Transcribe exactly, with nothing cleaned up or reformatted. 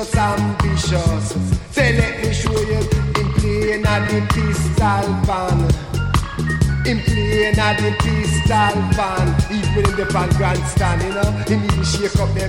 just ambitious. Say let me show you him playing at the pistol band. Him playing at the pistol band. Even in the band grandstand, you know, he need to shake up them.